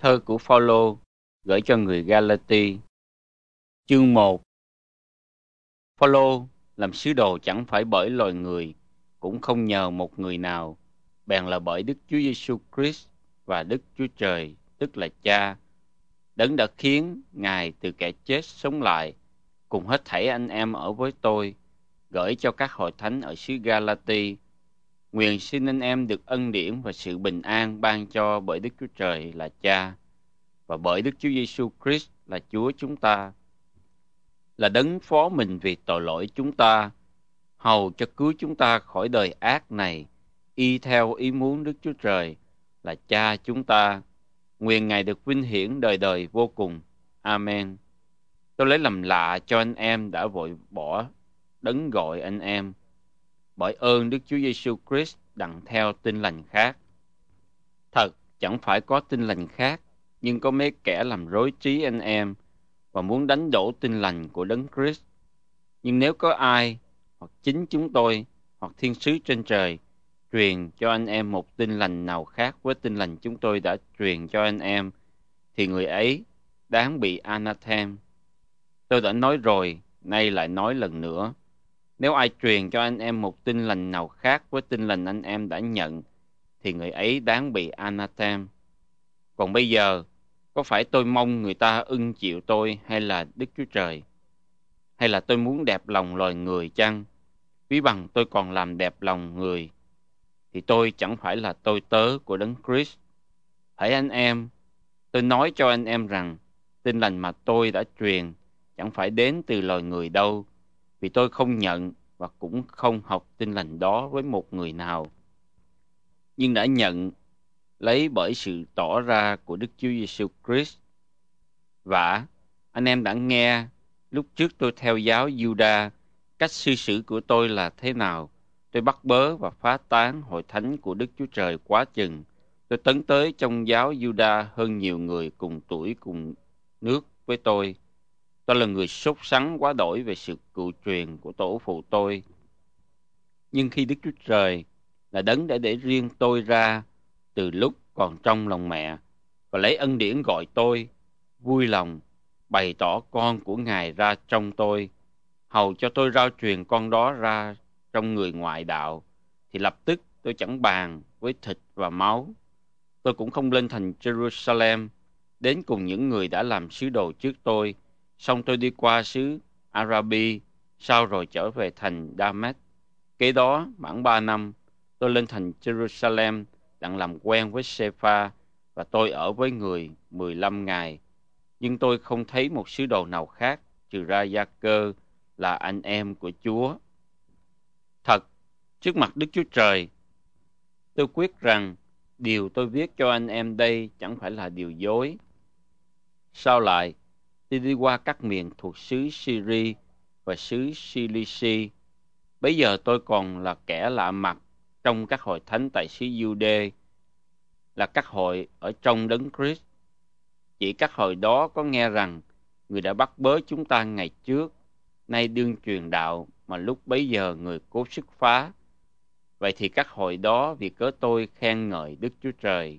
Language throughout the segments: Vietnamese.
Thơ của Phaolô gửi cho người Galati, chương 1. Phaolô làm sứ đồ chẳng phải bởi loài người, cũng không nhờ một người nào, bèn là bởi Đức Chúa Giêsu Christ và Đức Chúa Trời, tức là Cha, đấng đã khiến Ngài từ kẻ chết sống lại, cùng hết thảy anh em ở với tôi, gửi cho các hội thánh ở xứ Galati. Nguyện xin anh em được ân điển và sự bình an ban cho bởi Đức Chúa Trời là Cha, và bởi Đức Chúa Giêsu Christ là Chúa chúng ta, là đấng phó mình vì tội lỗi chúng ta, hầu cho cứu chúng ta khỏi đời ác này, y theo ý muốn Đức Chúa Trời là Cha chúng ta. Nguyện Ngài được vinh hiển đời đời vô cùng. Amen. Tôi lấy làm lạ cho anh em đã vội bỏ đấng gọi anh em, bởi ơn Đức Chúa Giêsu Christ đặng theo tin lành khác. Thật, chẳng phải có tin lành khác, nhưng có mấy kẻ làm rối trí anh em và muốn đánh đổ tin lành của đấng Christ. Nhưng nếu có ai, hoặc chính chúng tôi, hoặc thiên sứ trên trời, truyền cho anh em một tin lành nào khác với tin lành chúng tôi đã truyền cho anh em, thì người ấy đáng bị anathem. Tôi đã nói rồi, nay lại nói lần nữa. Nếu ai truyền cho anh em một tin lành nào khác với tin lành anh em đã nhận, thì người ấy đáng bị anathem. Còn bây giờ, có phải tôi mong người ta ưng chịu tôi hay là Đức Chúa Trời? Hay là tôi muốn đẹp lòng loài người chăng? Ví bằng tôi còn làm đẹp lòng người, thì tôi chẳng phải là tôi tớ của đấng Christ. Hỡi anh em, tôi nói cho anh em rằng, tin lành mà tôi đã truyền chẳng phải đến từ loài người đâu, vì tôi không nhận và cũng không học tin lành đó với một người nào, nhưng đã nhận lấy bởi sự tỏ ra của Đức Chúa Giêsu Christ. Và anh em đã nghe lúc trước tôi theo giáo Juda, cách cư xử của tôi là thế nào. Tôi bắt bớ và phá tán hội thánh của Đức Chúa Trời quá chừng. Tôi tấn tới trong giáo Juda hơn nhiều người cùng tuổi cùng nước với tôi. Tôi là người sốt sắng quá đổi về sự cựu truyền của tổ phụ tôi. Nhưng khi Đức Chúa Trời là đấng đã để riêng tôi ra từ lúc còn trong lòng mẹ, và lấy ân điển gọi tôi, vui lòng bày tỏ con của Ngài ra trong tôi, hầu cho tôi rao truyền con đó ra trong người ngoại đạo, thì lập tức tôi chẳng bàn với thịt và máu. Tôi cũng không lên thành Jerusalem đến cùng những người đã làm sứ đồ trước tôi, xong tôi đi qua xứ Arabi, sau rồi trở về thành Damas. Kế đó khoảng 3 năm, tôi lên thành Jerusalem đặng làm quen với Sepha, và tôi ở với người 15 ngày. Nhưng tôi không thấy một sứ đồ nào khác trừ ra Gia-cơ là anh em của Chúa. Thật, trước mặt Đức Chúa Trời, tôi quyết rằng điều tôi viết cho anh em đây chẳng phải là điều dối. Sao lại, tôi đi qua các miền thuộc xứ Syri và xứ Cilici, bấy giờ tôi còn là kẻ lạ mặt trong các hội thánh tại xứ Giu-đê, là các hội ở trong đấng Christ. Chỉ các hội đó có nghe rằng người đã bắt bớ chúng ta ngày trước, nay đương truyền đạo mà lúc bấy giờ người cố sức phá. Vậy thì các hội đó vì cớ tôi khen ngợi Đức Chúa Trời.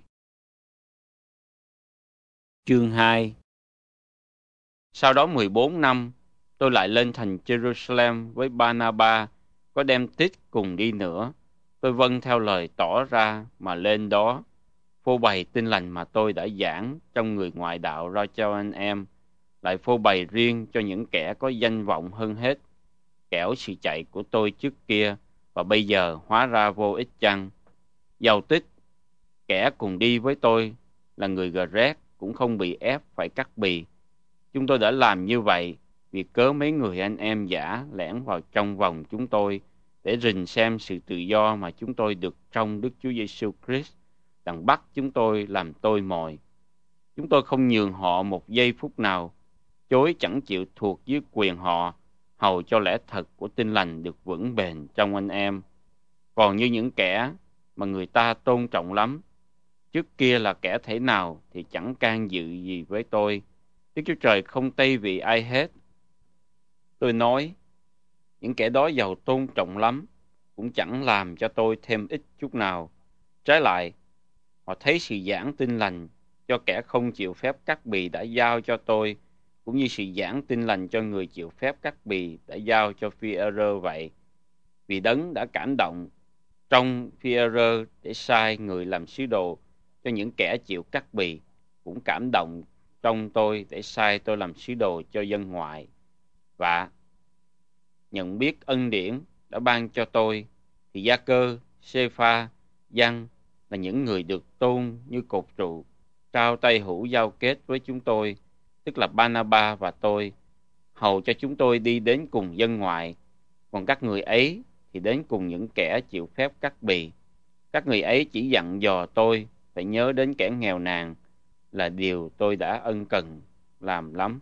Chương 2. Sau đó 14 năm, tôi lại lên thành Jerusalem với Barnaba, có đem Tít cùng đi nữa. Tôi vâng theo lời tỏ ra mà lên đó, phô bày tin lành mà tôi đã giảng trong người ngoại đạo ra cho anh em, lại phô bày riêng cho những kẻ có danh vọng hơn hết, kẻo sự chạy của tôi trước kia và bây giờ hóa ra vô ích chăng. Dầu Tích, kẻ cùng đi với tôi là người Gret, cũng không bị ép phải cắt bì. Chúng tôi đã làm như vậy vì cớ mấy người anh em giả lẻn vào trong vòng chúng tôi để rình xem sự tự do mà chúng tôi được trong Đức Chúa Giêsu Christ, đặng bắt chúng tôi làm tôi mồi. Chúng tôi không nhường họ một giây phút nào, chối chẳng chịu thuộc dưới quyền họ, hầu cho lẽ thật của tin lành được vững bền trong anh em. Còn như những kẻ mà người ta tôn trọng lắm, trước kia là kẻ thể nào thì chẳng can dự gì với tôi. Đức Chúa Trời không tây vị ai hết. Tôi nói, những kẻ đó giàu tôn trọng lắm, cũng chẳng làm cho tôi thêm ít chút nào. Trái lại, họ thấy sự giảng tin lành cho kẻ không chịu phép cắt bì đã giao cho tôi, cũng như sự giảng tin lành cho người chịu phép cắt bì đã giao cho Phi-e-rơ vậy. Vì Đấng đã cảm động trong Phi-e-rơ để sai người làm sứ đồ cho những kẻ chịu cắt bì, cũng cảm động trong tôi để sai tôi làm sứ đồ cho dân ngoại. Và nhận biết ân điển đã ban cho tôi, thì Gia-cơ, Sê-pha, Giăng là những người được tôn như cột trụ, trao tay hữu giao kết với chúng tôi, tức là Ba-na-ba và tôi, hầu cho chúng tôi đi đến cùng dân ngoại. Còn các người ấy thì đến cùng những kẻ chịu phép cắt bì. Các người ấy chỉ dặn dò tôi phải nhớ đến kẻ nghèo nàn, là điều tôi đã ân cần làm lắm.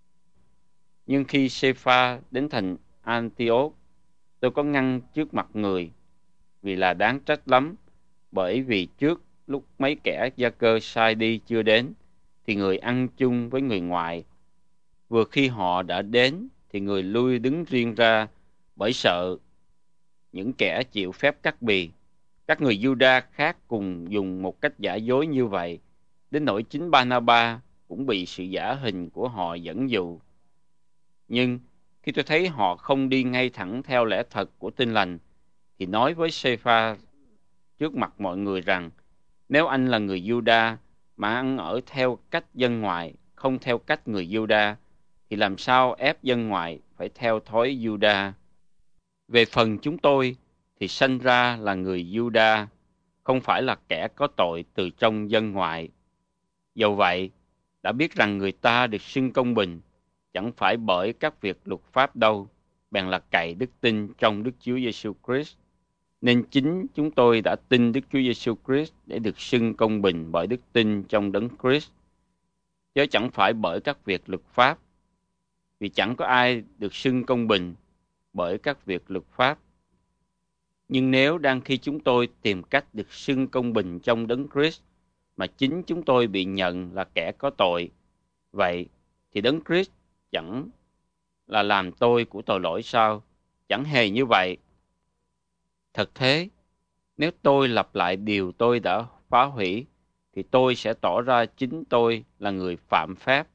Nhưng khi Sê-pha đến thành Antioch, tôi có ngăn trước mặt người, vì là đáng trách lắm, bởi vì trước lúc mấy kẻ Gia-cơ sai đi chưa đến, thì người ăn chung với người ngoại. Vừa khi họ đã đến, thì người lui đứng riêng ra, bởi sợ những kẻ chịu phép cắt bì. Các người Giu-đa khác cùng dùng một cách giả dối như vậy, đến nỗi chính Ba-na-ba cũng bị sự giả hình của họ dẫn dụ. Nhưng khi tôi thấy họ không đi ngay thẳng theo lẽ thật của tin lành, thì nói với Sê-pha trước mặt mọi người rằng, nếu anh là người Giu-đa mà ăn ở theo cách dân ngoại, không theo cách người Giu-đa, thì làm sao ép dân ngoại phải theo thói Giu-đa? Về phần chúng tôi thì sanh ra là người Giu-đa, không phải là kẻ có tội từ trong dân ngoại. Dầu vậy, đã biết rằng người ta được xưng công bình, chẳng phải bởi các việc luật pháp đâu, bèn là cậy đức tin trong Đức Chúa Giêsu Christ. Nên chính chúng tôi đã tin Đức Chúa Giêsu Christ để được xưng công bình bởi đức tin trong Đấng Christ, chứ chẳng phải bởi các việc luật pháp. Vì chẳng có ai được xưng công bình bởi các việc luật pháp. Nhưng nếu đang khi chúng tôi tìm cách được xưng công bình trong Đấng Christ, mà chính chúng tôi bị nhận là kẻ có tội, vậy thì Đấng Christ chẳng là làm tôi của tội lỗi sao? Chẳng hề như vậy. Thật thế, nếu tôi lặp lại điều tôi đã phá hủy, thì tôi sẽ tỏ ra chính tôi là người phạm pháp.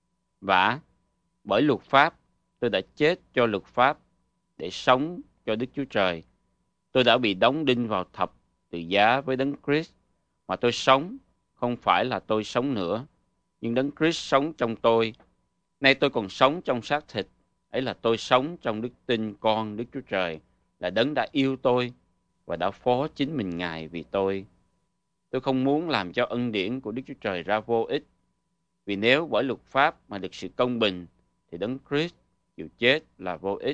Và bởi luật pháp, tôi đã chết cho luật pháp để sống cho Đức Chúa Trời. Tôi đã bị đóng đinh vào thập tự giá với Đấng Christ, mà tôi sống không phải là tôi sống nữa, nhưng Đấng Christ sống trong tôi. Nay tôi còn sống trong xác thịt, ấy là tôi sống trong đức tin con Đức Chúa Trời, là Đấng đã yêu tôi và đã phó chính mình Ngài vì tôi. Tôi không muốn làm cho ân điển của Đức Chúa Trời ra vô ích, vì nếu bởi luật pháp mà được sự công bình, thì Đấng Christ chịu chết là vô ích.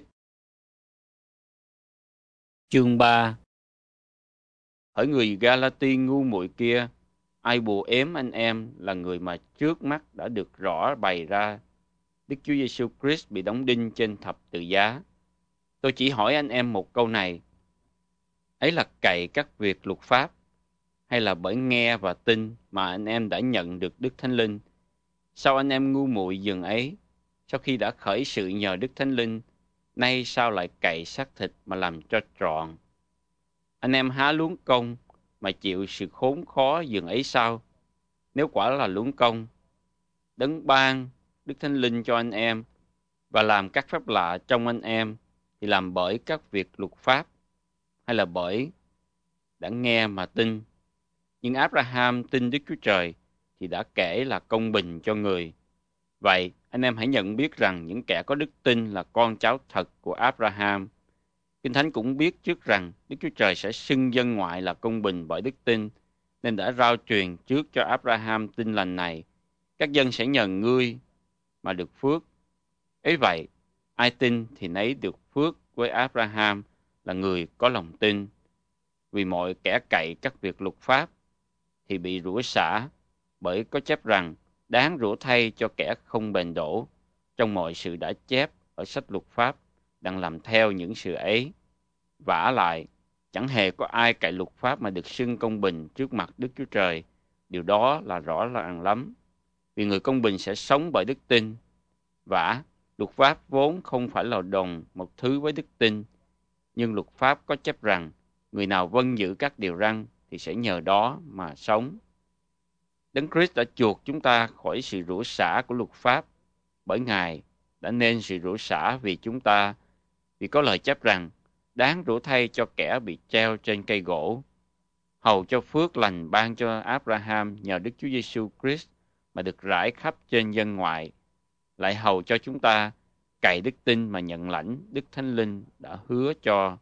Chương 3. Hỡi người Galati ngu muội kia, ai bù ếm anh em là người mà trước mắt đã được rõ bày ra. Đức Chúa Giêsu Christ bị đóng đinh trên thập tự giá. Tôi chỉ hỏi anh em một câu này, ấy là cậy các việc luật pháp, hay là bởi nghe và tin mà anh em đã nhận được Đức Thánh Linh? Sao anh em ngu muội dường ấy, sau khi đã khởi sự nhờ Đức Thánh Linh, nay sao lại cậy xác thịt mà làm cho trọn? Anh em há luống công mà chịu sự khốn khó dường ấy sao? Nếu quả là luống công, Đấng ban Đức Thánh Linh cho anh em và làm các phép lạ trong anh em, thì làm bởi các việc luật pháp, hay là bởi đã nghe mà tin? Nhưng Abraham tin Đức Chúa Trời thì đã kể là công bình cho người. Vậy anh em hãy nhận biết rằng những kẻ có đức tin là con cháu thật của Abraham. Kinh Thánh cũng biết trước rằng Đức Chúa Trời sẽ xưng dân ngoại là công bình bởi đức tin, nên đã rao truyền trước cho Abraham tin lành này: các dân sẽ nhờ ngươi mà được phước. Ấy vậy, ai tin thì nấy được phước với Abraham là người có lòng tin. Vì mọi kẻ cậy các việc luật pháp thì bị rủa xả, bởi có chép rằng đáng rủa thay cho kẻ không bền đổ trong mọi sự đã chép ở sách luật pháp, đang làm theo những sự ấy. Vả lại, chẳng hề có ai cậy luật pháp mà được xưng công bình trước mặt Đức Chúa Trời. Điều đó là rõ ràng lắm, vì người công bình sẽ sống bởi đức tin. Vả, luật pháp vốn không phải là đồng một thứ với đức tin, nhưng luật pháp có chép rằng người nào vâng giữ các điều răn thì sẽ nhờ đó mà sống. Đấng Christ đã chuộc chúng ta khỏi sự rủa xả của luật pháp, bởi Ngài đã nên sự rủa xả vì chúng ta, vì có lời chép rằng, đáng rủa thay cho kẻ bị treo trên cây gỗ, hầu cho phước lành ban cho Abraham nhờ Đức Chúa Giêsu Christ mà được rải khắp trên dân ngoại, lại hầu cho chúng ta cậy đức tin mà nhận lãnh Đức Thánh Linh đã hứa cho.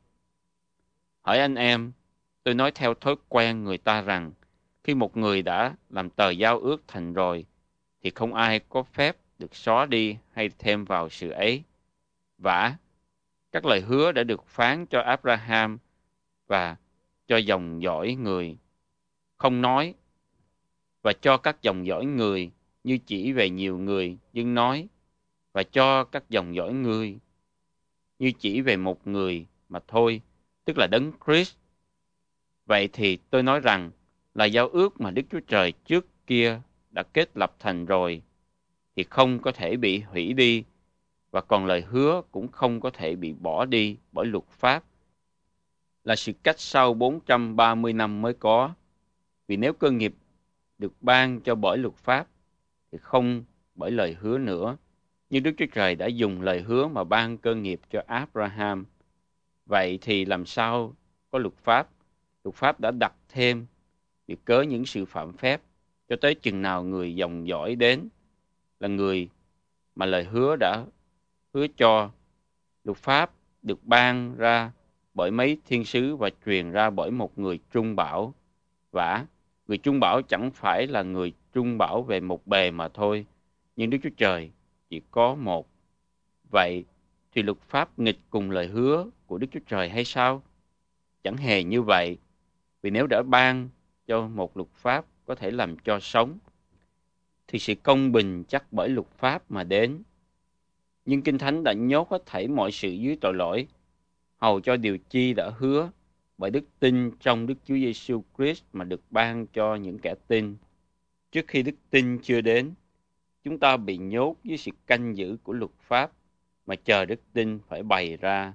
Hỡi anh em, tôi nói theo thói quen người ta rằng, khi một người đã làm tờ giao ước thành rồi, thì không ai có phép được xóa đi hay thêm vào sự ấy. Vả, các lời hứa đã được phán cho Abraham và cho dòng dõi người, không nói, và cho các dòng dõi người như chỉ về nhiều người, nhưng nói, và cho các dòng dõi người như chỉ về một người mà thôi, tức là Đấng Christ. Vậy thì tôi nói rằng là giao ước mà Đức Chúa Trời trước kia đã kết lập thành rồi thì không có thể bị hủy đi, và còn lời hứa cũng không có thể bị bỏ đi bởi luật pháp, là sự cách sau 430 năm mới có. Vì nếu cơ nghiệp được ban cho bởi luật pháp thì không bởi lời hứa nữa. Nhưng Đức Chúa Trời đã dùng lời hứa mà ban cơ nghiệp cho Abraham. Vậy thì làm sao có luật pháp? Luật pháp đã đặt thêm vì cớ những sự phạm phép, cho tới chừng nào người dòng dõi đến, là người mà lời hứa đã hứa cho. Luật pháp được ban ra bởi mấy thiên sứ và truyền ra bởi một người trung bảo. Vả, người trung bảo chẳng phải là người trung bảo về một bề mà thôi, nhưng Đức Chúa Trời chỉ có một. Vậy thì luật pháp nghịch cùng lời hứa của Đức Chúa Trời hay sao? Chẳng hề như vậy. Vì nếu đã ban cho một luật pháp có thể làm cho sống, thì sự công bình chắc bởi luật pháp mà đến. Nhưng Kinh Thánh đã nhốt hết thảy mọi sự dưới tội lỗi, hầu cho điều chi đã hứa bởi đức tin trong Đức Chúa Giêsu Christ mà được ban cho những kẻ tin. Trước khi đức tin chưa đến, chúng ta bị nhốt dưới sự canh giữ của luật pháp, mà chờ đức tin phải bày ra.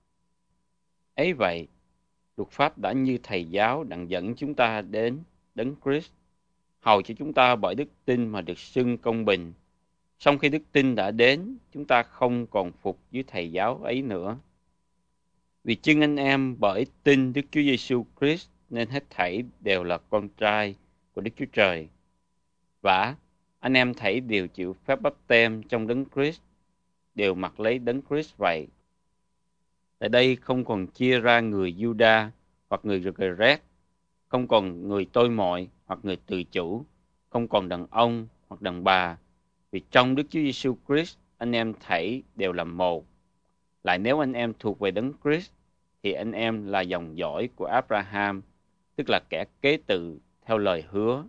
Ấy vậy, luật pháp đã như thầy giáo đặng dẫn chúng ta đến Đấng Christ, hầu cho chúng ta bởi đức tin mà được xưng công bình. Song khi đức tin đã đến, chúng ta không còn phục dưới thầy giáo ấy nữa. Vì chưng anh em bởi tin Đức Chúa Giêsu Christ nên hết thảy đều là con trai của Đức Chúa Trời. Vả, anh em thảy đều chịu phép báp têm trong Đấng Christ, đều mặc lấy Đấng Christ vậy. Tại đây không còn chia ra người Juda hoặc người Gret, không còn người tôi mọi hoặc người tự chủ, không còn đàn ông hoặc đàn bà, vì trong Đức Chúa Giêsu Christ anh em thảy đều là một. Lại nếu anh em thuộc về Đấng Christ thì anh em là dòng dõi của Abraham, tức là kẻ kế tự theo lời hứa.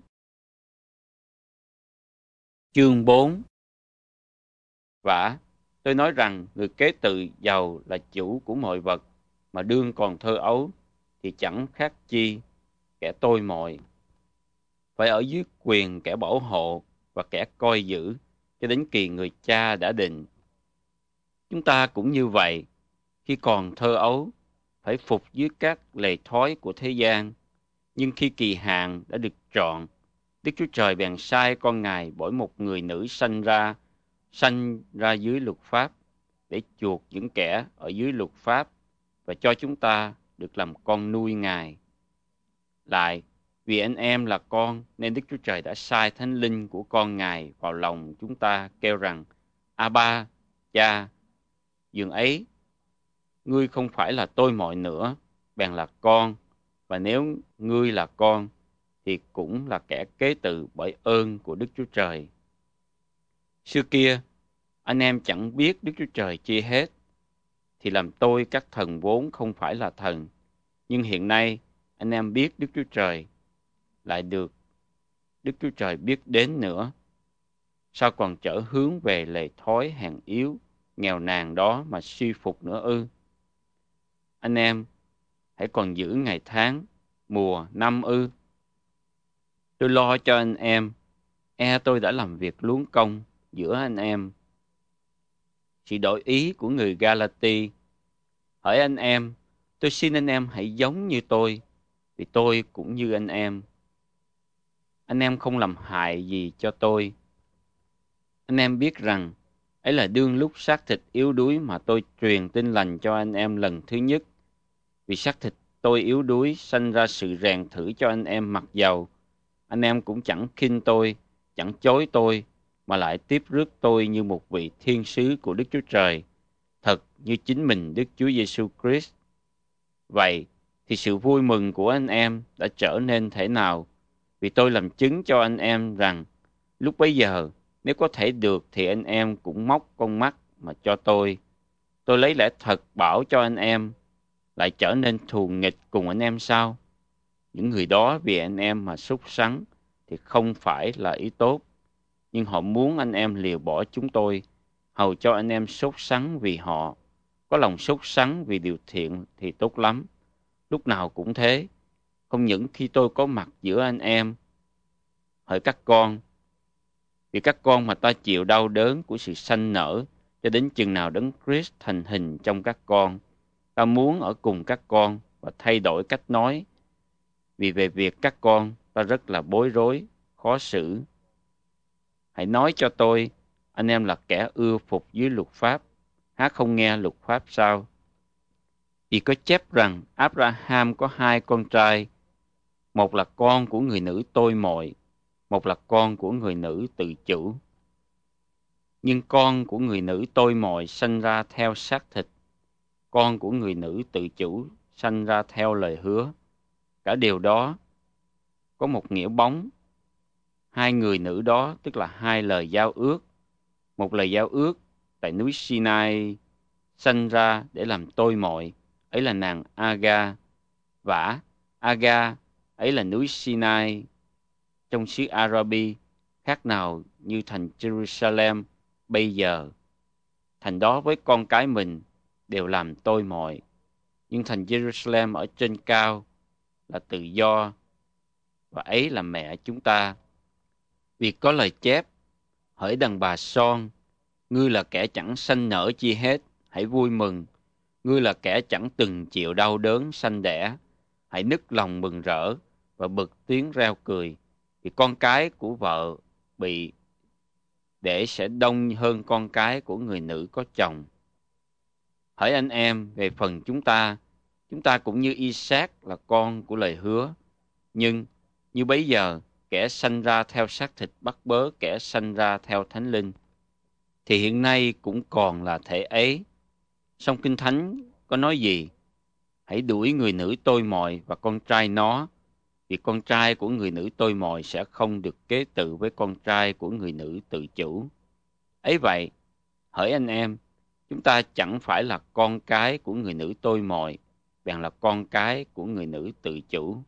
Chương 4. Vả, tôi nói rằng người kế tự giàu là chủ của mọi vật, mà đương còn thơ ấu thì chẳng khác chi kẻ tôi mọi, phải ở dưới quyền kẻ bảo hộ và kẻ coi giữ cho đến kỳ người cha đã định. Chúng ta cũng như vậy, khi còn thơ ấu phải phục dưới các lề thói của thế gian, nhưng khi kỳ hạn đã được trọn, Đức Chúa Trời bèn sai con Ngài bởi một người nữ sanh ra dưới luật pháp, để chuộc những kẻ ở dưới luật pháp và cho chúng ta được làm con nuôi Ngài. Lại, vì anh em là con, nên Đức Chúa Trời đã sai Thánh Linh của con Ngài vào lòng chúng ta, kêu rằng, Abba, Cha. Dường ấy, ngươi không phải là tôi mọi nữa, bèn là con, và nếu ngươi là con, thì cũng là kẻ kế tự bởi ơn của Đức Chúa Trời. Xưa kia, anh em chẳng biết Đức Chúa Trời chi hết, thì làm tôi các thần vốn không phải là thần. Nhưng hiện nay, anh em biết Đức Chúa Trời, lại được Đức Chúa Trời biết đến nữa. Sao còn trở hướng về lề thói hèn yếu, nghèo nàn đó mà suy phục nữa ư? Anh em, hãy còn giữ ngày tháng, mùa, năm ư? Tôi lo cho anh em, tôi đã làm việc luống công giữa anh em. Sự đổi ý của người Galati. Hỡi anh em, tôi xin anh em hãy giống như tôi, vì tôi cũng như anh em. anh em không làm hại gì cho tôi. Anh em biết rằng, ấy là đương lúc xác thịt yếu đuối mà tôi truyền tin lành cho anh em lần thứ nhất. Vì xác thịt tôi yếu đuối sanh ra sự rèn thử cho anh em mặc dầu. Anh em cũng chẳng khinh tôi, chẳng chối tôi, mà lại tiếp rước tôi như một vị thiên sứ của Đức Chúa Trời, thật như chính mình Đức Chúa Giêsu Christ. Vậy thì sự vui mừng của anh em đã trở nên thế nào? Vì tôi làm chứng cho anh em rằng, lúc bấy giờ, nếu có thể được thì anh em cũng móc con mắt mà cho tôi. Tôi lấy lẽ thật bảo cho anh em, lại trở nên thù nghịch cùng anh em sao? Những người đó vì anh em mà sốt sắng thì không phải là ý tốt, nhưng họ muốn anh em lìa bỏ chúng tôi, hầu cho anh em sốt sắng vì họ. Có lòng sốt sắng vì điều thiện thì tốt lắm. Lúc nào cũng thế, không những khi tôi có mặt giữa anh em. Hỡi các con, vì các con mà ta chịu đau đớn của sự sanh nở, cho đến chừng nào Đấng Christ thành hình trong các con. Ta muốn ở cùng các con và thay đổi cách nói. Vì về việc các con, ta rất là bối rối, khó xử. Hãy nói cho tôi, anh em là kẻ ưa phục dưới luật pháp, há không nghe luật pháp sao? Vì có chép rằng Abraham có hai con trai, một là con của người nữ tôi mọi, một là con của người nữ tự chủ. Nhưng con của người nữ tôi mọi sanh ra theo xác thịt, con của người nữ tự chủ sanh ra theo lời hứa. Cả điều đó có một nghĩa bóng. Hai người nữ đó tức là hai lời giao ước. Một lời giao ước tại núi Sinai sanh ra để làm tôi mọi, ấy là nàng Aga. Vả, Aga, ấy là núi Sinai trong xứ Arabi, khác nào như thành Jerusalem bây giờ. Thành đó với con cái mình đều làm tôi mọi. Nhưng thành Jerusalem ở trên cao là tự do, và ấy là mẹ chúng ta. Vì có lời chép, hỡi đàn bà son, ngươi là kẻ chẳng sanh nở chi hết, hãy vui mừng. Ngươi là kẻ chẳng từng chịu đau đớn sanh đẻ, hãy nức lòng mừng rỡ và bật tiếng reo cười. Vì con cái của vợ bị để sẽ đông hơn con cái của người nữ có chồng. Hỡi anh em, về phần chúng ta cũng như Isaac là con của lời hứa. Nhưng như bấy giờ, kẻ sanh ra theo xác thịt bắt bớ kẻ sanh ra theo thánh linh, thì hiện nay cũng còn là thể ấy. Song Kinh Thánh có nói gì? Hãy đuổi người nữ tôi mọi và con trai nó, vì con trai của người nữ tôi mọi sẽ không được kế tự với con trai của người nữ tự chủ. Ấy vậy, hỡi anh em, chúng ta chẳng phải là con cái của người nữ tôi mọi, bèn là con cái của người nữ tự chủ.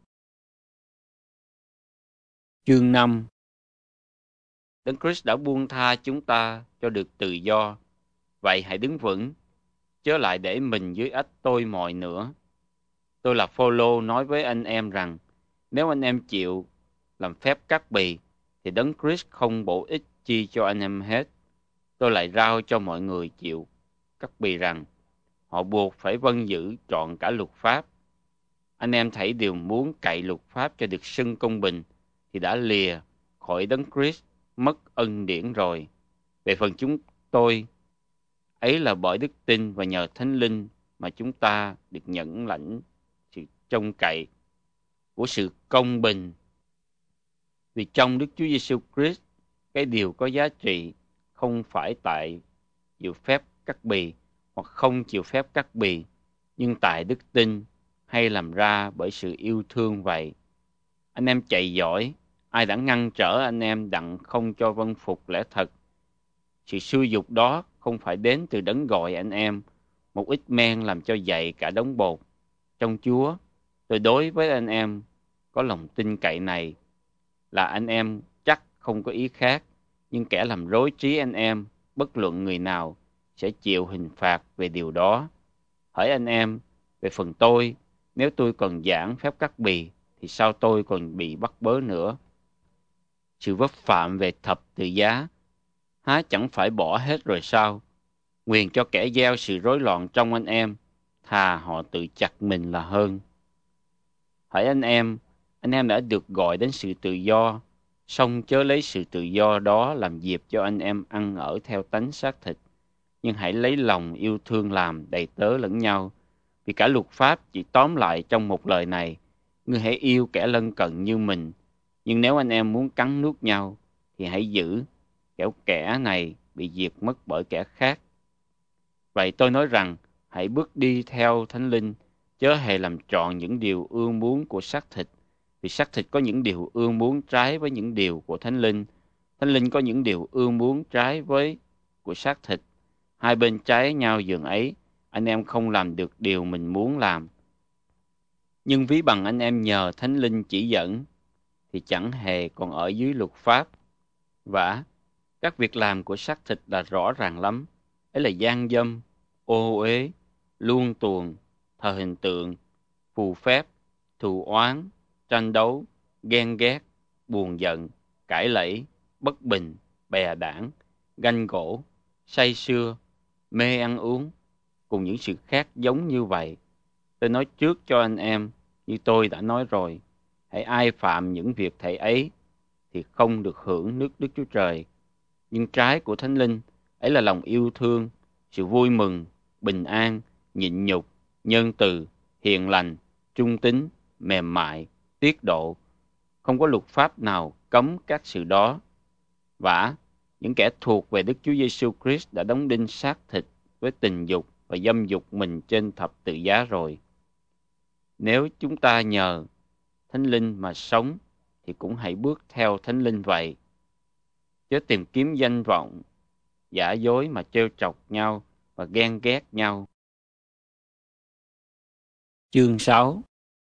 Chương 5. Đấng Christ đã buông tha chúng ta cho được tự do. Vậy hãy đứng vững, chớ lại để mình dưới ách tôi mọi nữa. Tôi là Phô-lô nói với anh em rằng, nếu anh em chịu làm phép cắt bì, thì Đấng Christ không bổ ích chi cho anh em hết. Tôi lại rao cho mọi người chịu cắt bì rằng, họ buộc phải vâng giữ trọn cả luật pháp. Anh em thấy đều muốn cậy luật pháp cho được xưng công bình, thì đã lìa khỏi Đấng Christ mất ân điển rồi. Về phần chúng tôi, ấy là bởi đức tin và nhờ Thánh Linh mà chúng ta được nhận lãnh sự trông cậy của sự công bình. Vì trong Đức Chúa Giêsu Christ, cái điều có giá trị không phải tại chịu phép cắt bì hoặc không chịu phép cắt bì, nhưng tại đức tin hay làm ra bởi sự yêu thương vậy. Anh em chạy giỏi, ai đã ngăn trở anh em đặng không cho vâng phục lẽ thật? Sự xúi dục đó không phải đến từ Đấng gọi anh em, một ít men làm cho dậy cả đống bột. Trong Chúa, tôi đối với anh em có lòng tin cậy này, là anh em chắc không có ý khác, nhưng kẻ làm rối trí anh em, bất luận người nào, sẽ chịu hình phạt về điều đó. Hỡi anh em, về phần tôi, nếu tôi còn giảng phép cắt bì, thì sao tôi còn bị bắt bớ nữa? Sự vấp phạm về thập tự giá, há chẳng phải bỏ hết rồi sao? Nguyền cho kẻ gieo sự rối loạn trong anh em, thà họ tự chặt mình là hơn. Hỡi anh em đã được gọi đến sự tự do, Song chớ lấy sự tự do đó làm dịp cho anh em ăn ở theo tánh xác thịt, nhưng hãy lấy lòng yêu thương làm đầy tớ lẫn nhau. Vì cả luật pháp chỉ tóm lại trong một lời này: ngươi hãy yêu kẻ lân cận như mình. Nhưng nếu anh em muốn cắn nuốt nhau, thì hãy giữ, kẻo kẻ này bị diệt mất bởi kẻ khác. Vậy tôi nói rằng, hãy bước đi theo Thánh Linh, chớ hề làm trọn những điều ưa muốn của xác thịt. Vì xác thịt có những điều ưa muốn trái với những điều của Thánh Linh. Thánh Linh có những điều ưa muốn trái với của xác thịt. Hai bên trái nhau giường ấy, anh em không làm được điều mình muốn làm. Nhưng ví bằng anh em nhờ Thánh Linh chỉ dẫn, thì chẳng hề còn ở dưới luật pháp. Vả, các việc làm của xác thịt là rõ ràng lắm. Ấy là gian dâm, ô uế, luông tuồng, thờ hình tượng, phù phép, thù oán, tranh đấu, ghen ghét, buồn giận, cãi lẫy, bất bình, bè đảng, ganh gỗ, say sưa, mê ăn uống, cùng những sự khác giống như vậy. Tôi nói trước cho anh em, như tôi đã nói rồi, hãy ai phạm những việc thể ấy thì không được hưởng nước Đức Chúa Trời. Nhưng trái của Thánh Linh ấy là lòng yêu thương, sự vui mừng, bình an, nhịn nhục, nhân từ, hiền lành, trung tín, mềm mại, tiết độ. Không có luật pháp nào cấm các sự đó. Vả, những kẻ thuộc về Đức Chúa Giêsu Christ đã đóng đinh xác thịt với tình dục và dâm dục mình trên thập tự giá rồi. Nếu chúng ta nhờ Thánh Linh mà sống, thì cũng hãy bước theo Thánh Linh vậy. Chớ tìm kiếm danh vọng, giả dối mà trêu chọc nhau và ghen ghét nhau. Chương 6.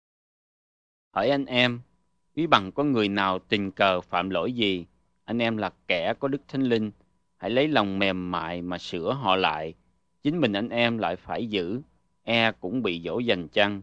Hỡi anh em, ví bằng có người nào tình cờ phạm lỗi gì, anh em là kẻ có Đức Thánh Linh, hãy lấy lòng mềm mại mà sửa họ lại. Chính mình anh em lại phải giữ, cũng bị dỗ dành chăng?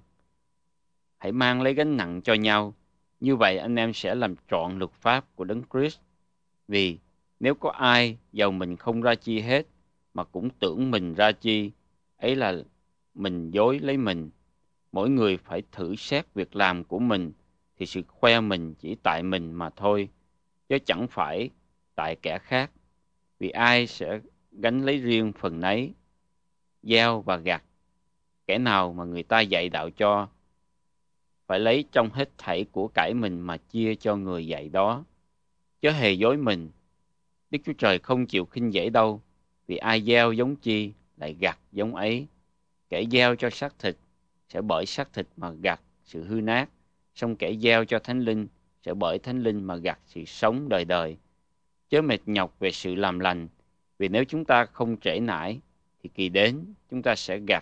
Hãy mang lấy gánh nặng cho nhau, như vậy anh em sẽ làm trọn luật pháp của Đấng Christ. Vì nếu có ai giàu mình không ra chi hết, mà cũng tưởng mình ra chi, ấy là mình dối lấy mình. Mỗi người phải thử xét việc làm của mình, thì sự khoe mình chỉ tại mình mà thôi, chứ chẳng phải tại kẻ khác. Vì ai sẽ gánh lấy riêng phần nấy, gieo và gặt. Kẻ nào mà người ta dạy đạo cho, phải lấy trong hết thảy của cải mình mà chia cho người dạy đó. Chớ hề dối mình. Đức Chúa Trời không chịu khinh dễ đâu, vì ai gieo giống chi lại gặt giống ấy. Kẻ gieo cho xác thịt sẽ bởi xác thịt mà gặt sự hư nát, song kẻ gieo cho Thánh Linh sẽ bởi Thánh Linh mà gặt sự sống đời đời. Chớ mệt nhọc về sự làm lành, vì nếu chúng ta không trễ nải, thì kỳ đến chúng ta sẽ gặt.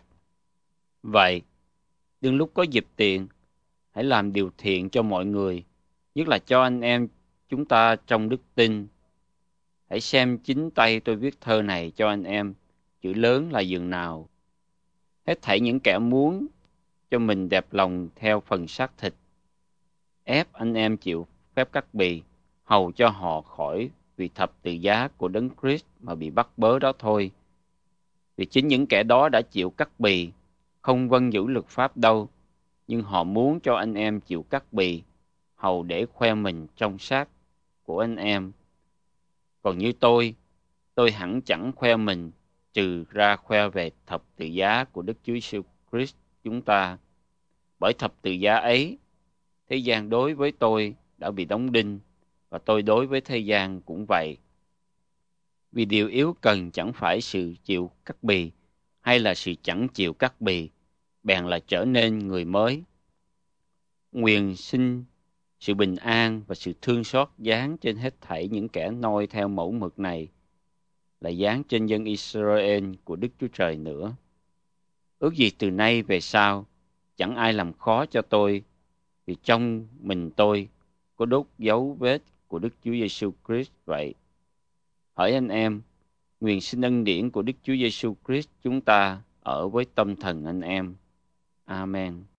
Vậy, đừng lúc có dịp tiện, hãy làm điều thiện cho mọi người, nhất là cho anh em chúng ta trong đức tin. Hãy xem chính tay tôi viết thơ này cho anh em, chữ lớn là giường nào. Hết thảy những kẻ muốn cho mình đẹp lòng theo phần xác thịt, ép anh em chịu phép cắt bì, hầu cho họ khỏi vì thập tự giá của Đấng Christ mà bị bắt bớ đó thôi. Vì chính những kẻ đó đã chịu cắt bì, không vâng giữ luật pháp đâu, nhưng họ muốn cho anh em chịu cắt bì, hầu để khoe mình trong xác của anh em. Còn như tôi hẳn chẳng khoe mình, trừ ra khoe về thập tự giá của Đức Chúa Jesus Christ chúng ta. Bởi thập tự giá ấy, thế gian đối với tôi đã bị đóng đinh, và tôi đối với thế gian cũng vậy. Vì điều yếu cần chẳng phải sự chịu cắt bì, hay là sự chẳng chịu cắt bì, bèn là trở nên người mới. Nguyện xin sự bình an và sự thương xót giáng trên hết thảy những kẻ noi theo mẫu mực này, là giáng trên dân Israel của Đức Chúa Trời nữa. Ước gì từ nay về sau, chẳng ai làm khó cho tôi, vì trong mình tôi có đốt dấu vết của Đức Chúa Giêsu Christ vậy. Hỡi anh em, nguyện xin ân điển của Đức Chúa Giêsu Christ chúng ta ở với tâm thần anh em. Amen.